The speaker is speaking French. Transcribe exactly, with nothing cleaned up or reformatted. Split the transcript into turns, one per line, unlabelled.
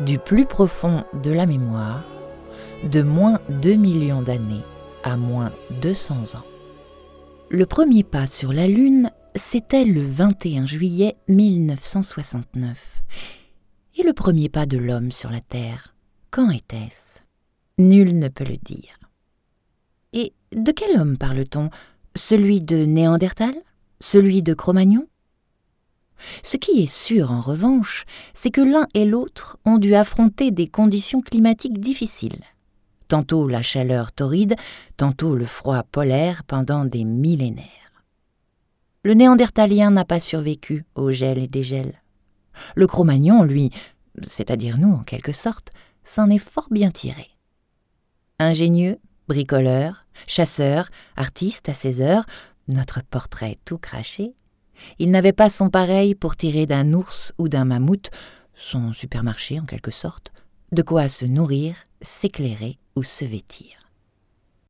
du plus profond de la mémoire, de moins deux millions d'années à moins deux cents ans. Le premier pas sur la Lune, c'était le vingt et un juillet mille neuf cent soixante-neuf. Et le premier pas de l'homme sur la Terre, quand était-ce? Nul ne peut le dire. Et de quel homme parle-t-on? Celui de Néandertal? Celui de Cro-Magnon? Ce qui est sûr, en revanche, c'est que l'un et l'autre ont dû affronter des conditions climatiques difficiles. Tantôt la chaleur torride, tantôt le froid polaire pendant des millénaires. Le néandertalien n'a pas survécu au gel et dégel. Le Cro-Magnon, lui, c'est-à-dire nous en quelque sorte, s'en est fort bien tiré. Ingénieux, bricoleur, chasseur, artiste à ses heures, notre portrait tout craché, il n'avait pas son pareil pour tirer d'un ours ou d'un mammouth, son supermarché en quelque sorte, de quoi se nourrir, s'éclairer ou se vêtir.